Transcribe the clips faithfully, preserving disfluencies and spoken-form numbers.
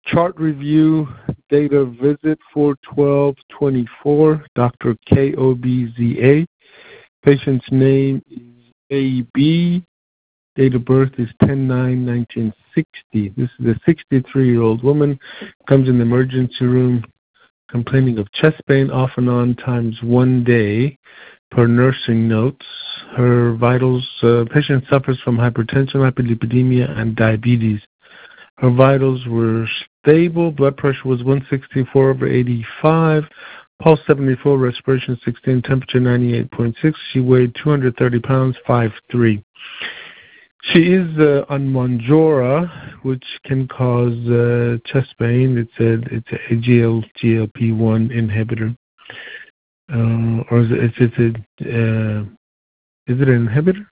Chart review, data visit four twelve twenty-four, Doctor K O B Z A. Patient's name is A B. Date of birth is ten nine nineteen sixty. This is a sixty-three-year-old woman, comes in the emergency room complaining of chest pain off and on times one day per nursing notes. Her vitals, uh, patient suffers from hypertension, hyperlipidemia, and diabetes. Her vitals were stable. Blood pressure was one sixty-four over eighty-five. Pulse seventy-four, respiration sixteen, temperature ninety-eight point six. She weighed two hundred thirty pounds, five three. She is uh, on Mounjaro, which can cause uh, chest pain. It's a it's a G L P one inhibitor, uh, or is it, is it a, uh, is it an inhibitor?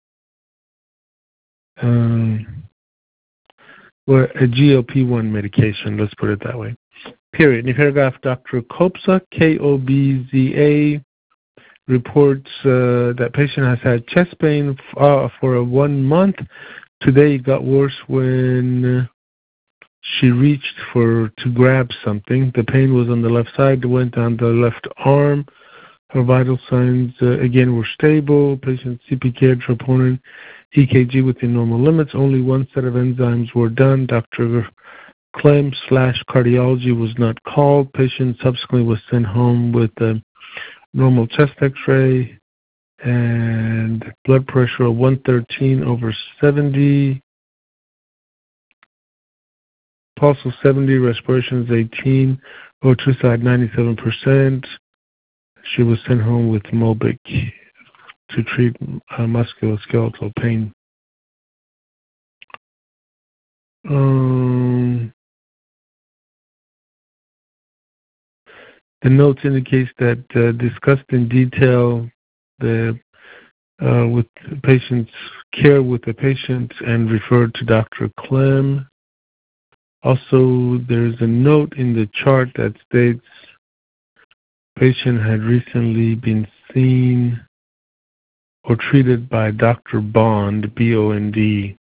Um, well, a G L P one medication. Let's put it that way. Period. In paragraph, Doctor Kopsa, K O B Z A, reports uh, that patient has had chest pain f- uh, for a one month. Today it got worse when she reached for to grab something. The pain was on the left side. It went down the left arm. Her vital signs, uh, again, were stable. Patient C P K, troponin, E K G within normal limits. Only one set of enzymes were done. Doctor Clem slash cardiology was not called. Patient subsequently was sent home with a normal chest x-ray and blood pressure of one thirteen over seventy. Pulse of seventy, respiration is eighteen, O two side ninety-seven percent. She was sent home with Mobic to treat uh, musculoskeletal pain. Um, the notes indicates that uh, discussed in detail the uh, with patient's care with the patient and referred to Doctor Clem. Also, there's a note in the chart that states patient had recently been seen or treated by Doctor Bond, B O N D.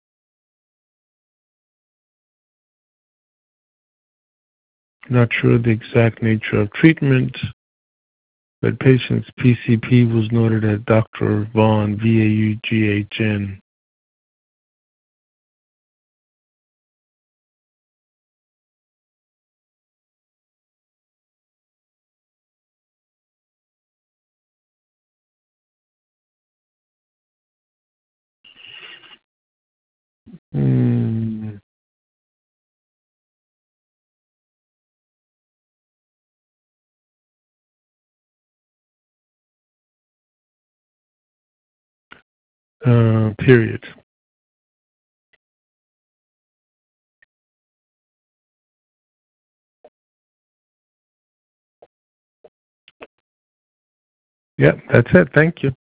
Not sure the exact nature of treatment, but patient's P C P was noted as Doctor Vaughn, V A U G H N. Hmm. Uh, period. Yep, that's it. Thank you.